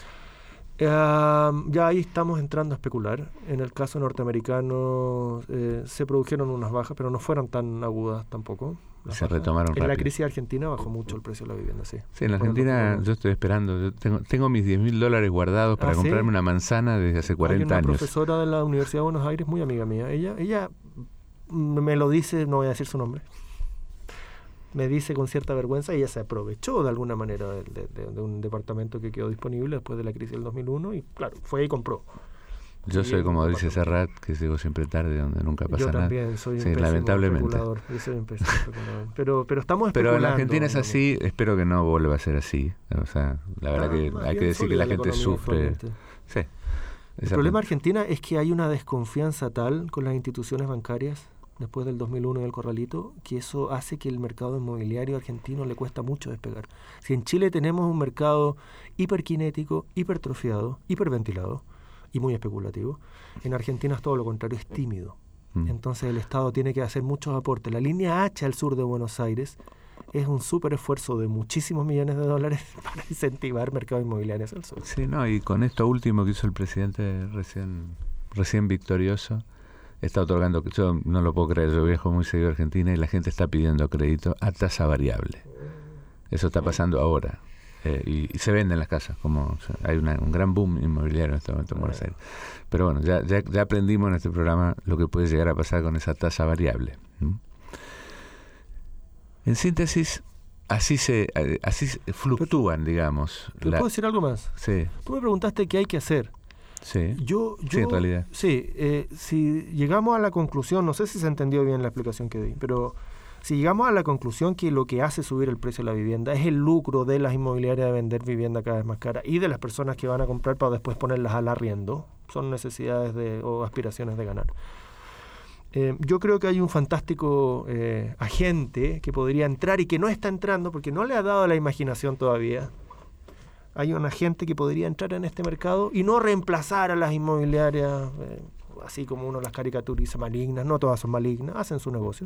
Ya ahí estamos entrando a especular. En el caso norteamericano se produjeron unas bajas, pero no fueron tan agudas tampoco. Se retomaron rápido. En la crisis argentina bajó mucho el precio de la vivienda, sí. Sí, en la Argentina yo estoy esperando. Yo tengo mis $10.000 guardados para comprarme una manzana desde hace 40 años. Hay una profesora de la Universidad de Buenos Aires, muy amiga mía. Ella me lo dice, no voy a decir su nombre. Me dice con cierta vergüenza, ella se aprovechó de alguna manera de un departamento que quedó disponible después de la crisis del 2001 y claro, fue y compró. Yo soy como dice Serrat, que llego siempre tarde donde nunca pasa nada. Yo también soy un pésimo lamentablemente. especulador. Yo soy un pésimo especulador. Pero estamos especulando. Pero en la Argentina es así, espero que no vuelva a ser así. O sea, la verdad que hay que decir que la gente sufre. Sí. El problema de Argentina es que hay una desconfianza tal con las instituciones bancarias después del 2001 y del corralito, que eso hace que el mercado inmobiliario argentino le cuesta mucho despegar. Si en Chile tenemos un mercado hiperkinético, hipertrofiado, hiperventilado y muy especulativo, en Argentina es todo lo contrario, es tímido. Entonces el Estado tiene que hacer muchos aportes. La línea H al sur de Buenos Aires es un súper esfuerzo de muchísimos millones de dólares para incentivar mercados inmobiliarios al sur. Sí, no, y con esto último que hizo el presidente recién victorioso, está otorgando, yo no lo puedo creer, yo viajo muy seguido a Argentina y la gente está pidiendo crédito a tasa variable. Eso está pasando ahora. Y se venden las casas, como o sea, hay un gran boom inmobiliario en este momento en Buenos Aires. Pero bueno, ya aprendimos en este programa lo que puede llegar a pasar con esa tasa variable. En síntesis, así fluctúan, digamos. ¿Te puedo decir algo más? Sí. Tú me preguntaste qué hay que hacer. Sí. Sí, en realidad. Sí, si llegamos a la conclusión, no sé si se entendió bien la explicación que di, pero si llegamos a la conclusión que lo que hace subir el precio de la vivienda es el lucro de las inmobiliarias de vender vivienda cada vez más cara y de las personas que van a comprar para después ponerlas al arriendo, son necesidades o aspiraciones de ganar. Yo creo que hay un fantástico agente que podría entrar y que no está entrando porque no le ha dado la imaginación todavía. Hay un agente que podría entrar en este mercado y no reemplazar a las inmobiliarias, así como uno las caricaturiza malignas, no todas son malignas, hacen su negocio.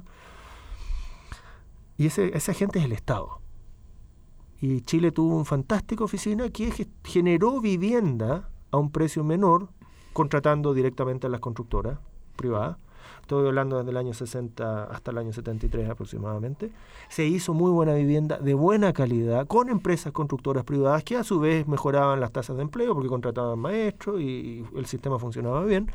Y ese agente es el Estado. Y Chile tuvo una fantástica oficina que generó vivienda a un precio menor, contratando directamente a las constructoras privadas. Estoy hablando desde el año 60 hasta el año 73 aproximadamente. Se hizo muy buena vivienda de buena calidad con empresas constructoras privadas que a su vez mejoraban las tasas de empleo porque contrataban maestros y el sistema funcionaba bien.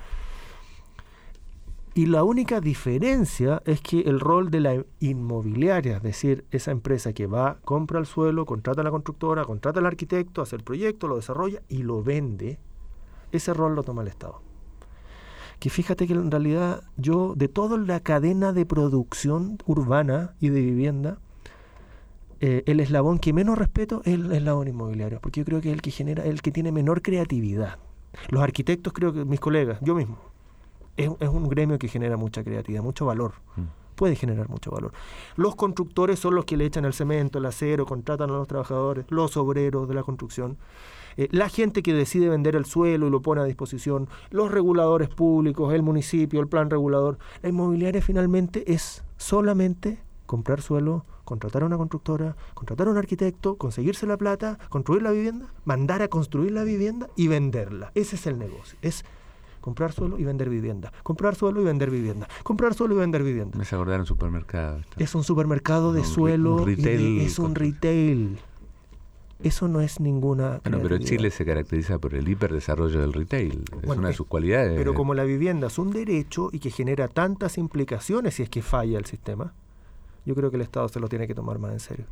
Y la única diferencia es que el rol de la inmobiliaria, es decir, esa empresa que va, compra el suelo, contrata a la constructora, contrata al arquitecto, hace el proyecto, lo desarrolla y lo vende, ese rol lo toma el Estado. Que fíjate que en realidad yo, de toda la cadena de producción urbana y de vivienda, el eslabón que menos respeto es el eslabón inmobiliario, porque yo creo que es el que genera, el que tiene menor creatividad. Los arquitectos, creo que mis colegas, yo mismo, es un gremio que genera mucha creatividad, mucho valor. Puede generar mucho valor. Los constructores son los que le echan el cemento, el acero, contratan a los trabajadores, los obreros de la construcción. La gente que decide vender el suelo y lo pone a disposición, los reguladores públicos, el municipio, el plan regulador. La inmobiliaria finalmente es solamente comprar suelo, contratar a una constructora, contratar a un arquitecto, conseguirse la plata, construir la vivienda, mandar a construir la vivienda y venderla. Ese es el negocio. Es comprar suelo y vender vivienda. Comprar suelo y vender vivienda. Comprar suelo y vender vivienda. Me hace acordar un supermercado. Es un supermercado de suelo. Un retail, es un retail. Eso no es ninguna creatividad. Bueno, pero Chile se caracteriza por el hiperdesarrollo del retail. Es una de sus cualidades. Pero como la vivienda es un derecho y que genera tantas implicaciones si es que falla el sistema, yo creo que el Estado se lo tiene que tomar más en serio.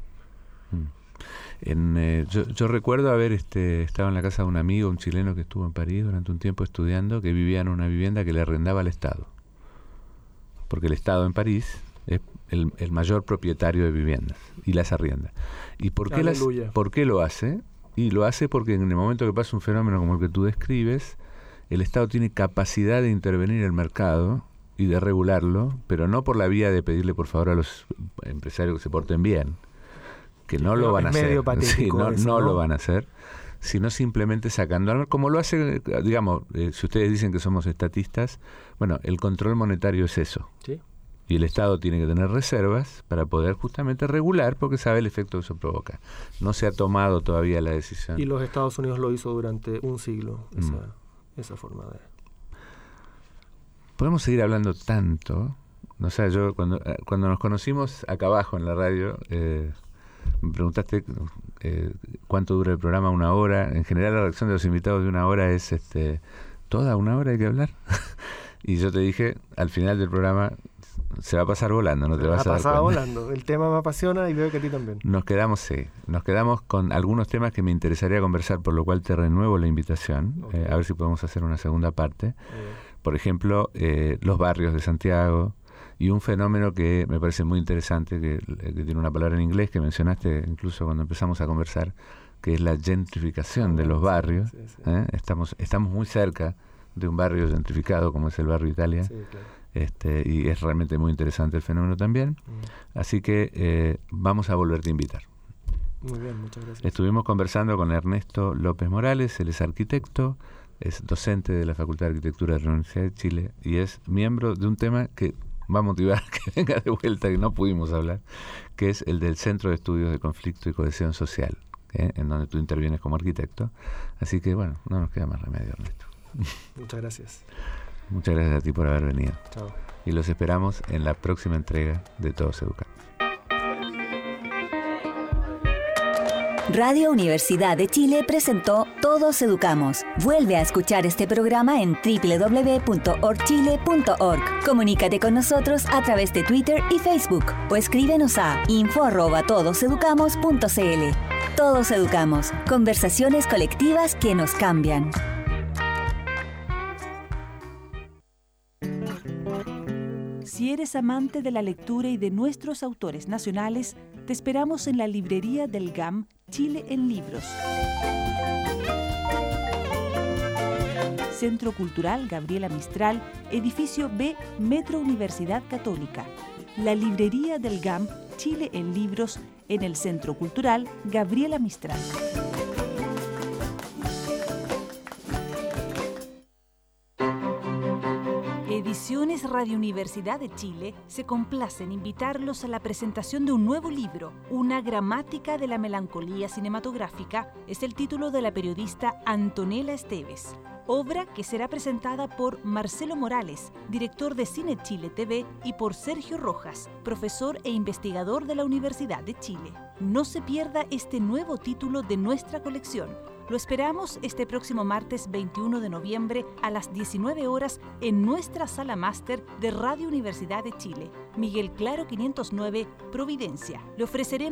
Yo recuerdo haber estado en la casa de un amigo, un chileno que estuvo en París durante un tiempo estudiando, que vivía en una vivienda que le arrendaba al Estado. Porque el Estado en París es el mayor propietario de viviendas y las arrienda. ¿Y por qué lo hace? Y lo hace porque en el momento que pasa un fenómeno como el que tú describes, el Estado tiene capacidad de intervenir en el mercado y de regularlo, pero no por la vía de pedirle por favor a los empresarios que se porten bien, que no lo van a hacer, no lo van a hacer, sino simplemente sacando, como lo hace, digamos, si ustedes dicen que somos estatistas, bueno, el control monetario es eso. ¿Sí? Y el Estado tiene que tener reservas para poder justamente regular, porque sabe el efecto que eso provoca. No se ha tomado todavía la decisión. Y los Estados Unidos lo hizo durante un siglo, esa forma de... Podemos seguir hablando tanto. O sea, yo cuando nos conocimos acá abajo en la radio, me preguntaste cuánto dura el programa, 1 hora. En general la reacción de los invitados de 1 hora es, ¿toda 1 hora hay que hablar? Y yo te dije, al final del programa Se va a pasar volando, no te vas a dar pasado cuenta. volando. El tema me apasiona y veo que a ti también. Nos quedamos con algunos temas que me interesaría conversar, por lo cual te renuevo la invitación, Okay. a ver si podemos hacer una segunda parte. Por ejemplo, los barrios de Santiago y un fenómeno que me parece muy interesante, que tiene una palabra en inglés que mencionaste incluso cuando empezamos a conversar, que es la gentrificación de los barrios. Sí, sí. Estamos muy cerca de un barrio gentrificado como es el barrio Italia. Sí, claro. Y es realmente muy interesante el fenómeno también. Así que vamos a volverte a invitar. Muy bien, muchas gracias. Estuvimos conversando con Ernesto López Morales, él es arquitecto, es docente de la Facultad de Arquitectura de la Universidad de Chile y es miembro de un tema que va a motivar a que venga de vuelta, que no pudimos hablar, que es el del Centro de Estudios de Conflicto y Cohesión Social, en donde tú intervienes como arquitecto. Así que bueno, no nos queda más remedio, Ernesto. Muchas gracias. Muchas gracias a ti por haber venido. Chao. Y los esperamos en la próxima entrega de Todos Educamos. Radio Universidad de Chile presentó Todos Educamos. Vuelve a escuchar este programa en www.orchile.org. Comunícate con nosotros a través de Twitter y Facebook o escríbenos a info@todoseducamos.cl. Todos Educamos. Conversaciones colectivas que nos cambian. Si eres amante de la lectura y de nuestros autores nacionales, te esperamos en la librería del GAM Chile en Libros. Centro Cultural Gabriela Mistral, edificio B, Metro Universidad Católica. La librería del GAM Chile en Libros en el Centro Cultural Gabriela Mistral. Ediciones Radio Universidad de Chile se complace en invitarlos a la presentación de un nuevo libro. Una gramática de la melancolía cinematográfica es el título de la periodista Antonella Esteves. Obra que será presentada por Marcelo Morales, director de Cine Chile TV, y por Sergio Rojas, profesor e investigador de la Universidad de Chile. No se pierda este nuevo título de nuestra colección. Lo esperamos este próximo martes 21 de noviembre a las 19 horas en nuestra sala máster de Radio Universidad de Chile, Miguel Claro 509, Providencia. Le ofreceremos